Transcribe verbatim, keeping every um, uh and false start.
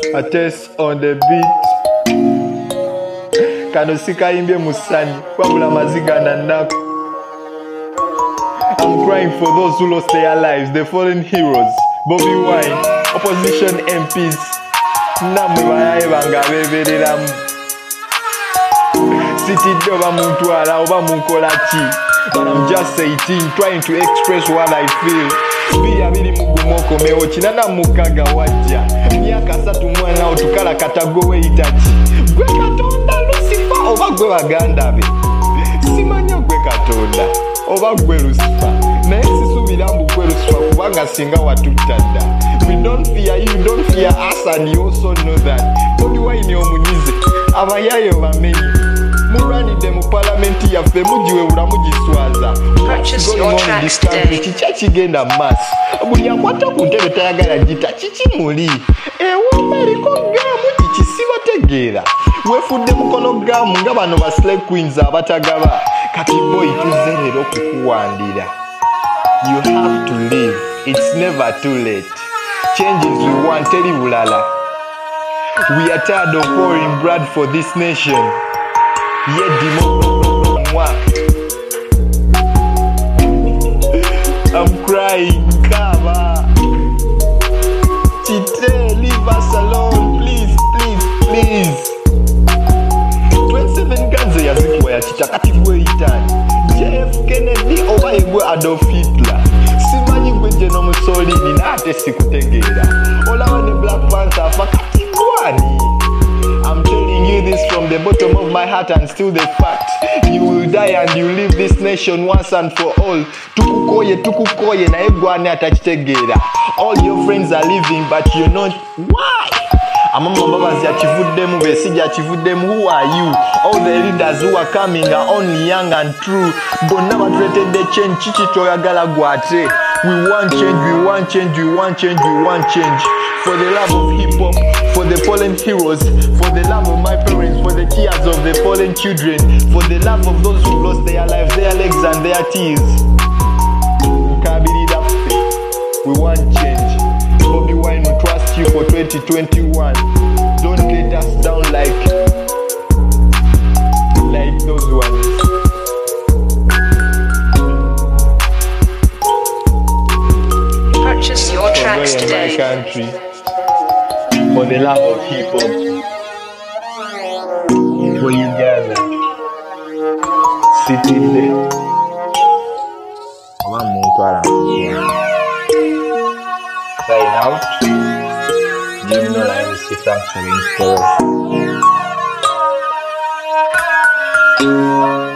A test on the beat. Kano sikaimbye musani wabula maziga na nako. I'm crying for those who lost their lives, the fallen heroes. Bobby Wine, opposition M Ps. Namwe bayaye banga bebereramu. Sitidde oba muntwala oba munkola ki. But I'm just eighteen, trying to express what I feel. Bili abili mugumoko meo chinana mukaga wajja. Myaka asatu mwana otukala katagowe itachi. Gwe katonda Lucifer oba gwe baganda be. Simanya gwe katonda oba gwe Lucifer. Naye sisubira mbu gwe Lucifer kubanga singa watutadda. We don't fear you, don't fear us, and you also know that. Bobby Wine omunyize abayaye bamenyi. Muranide mu parliament yaffe mujiwe bulamujiswaza. Purchase your tracks today. Chicha kigenda mass. Buli akwata ku ntebe tayagala gita chichi muli. Ewo meriko gamu chichisiba tegeera. Wefudde mukono gamu nga bano ba slay queens abatagaba. Kati boy tuze lero kukuwandira. You have to live. It's never too late. Changes we want teri bulala. We are tired of pouring blood for this nation. Yet I'm crying, Kava. Chite, leave us alone, please, please, please. twenty-seven guns yazikuwa ya Chita kati gwe itani. J F Kennedy oba egwe Adolf Hitler. Simanyi gwe General Mussolini na ate sikutegeera. Olawa ne Black Panther afa kati gwani. I'm telling you this from the bottom of my heart and still the fact. You will die and you leave this nation once and for all. Tukukoye, tukukoye na egwane atachitegeera. All your friends are living but you're not. Why? Amama babazi achivuddemu besija achivuddemu. Who are you? All the leaders who are coming are only young and true. Bonna batretedde change chichi toyagala gwate. We want change, we want change, we want change, we want change. For the love of hip hop, for the fallen heroes, for the love of my parents, for the tears of the fallen children, for the love of those who lost their lives, their legs and their tears. We want change. Bobby Wine will trust you for twenty twenty-one. Don't let us down like like those ones. Purchase your tracks for today. My country, for the love of hip hop, for you gather, sitting there. Sign out. You know, I will say thanks for the inspiration.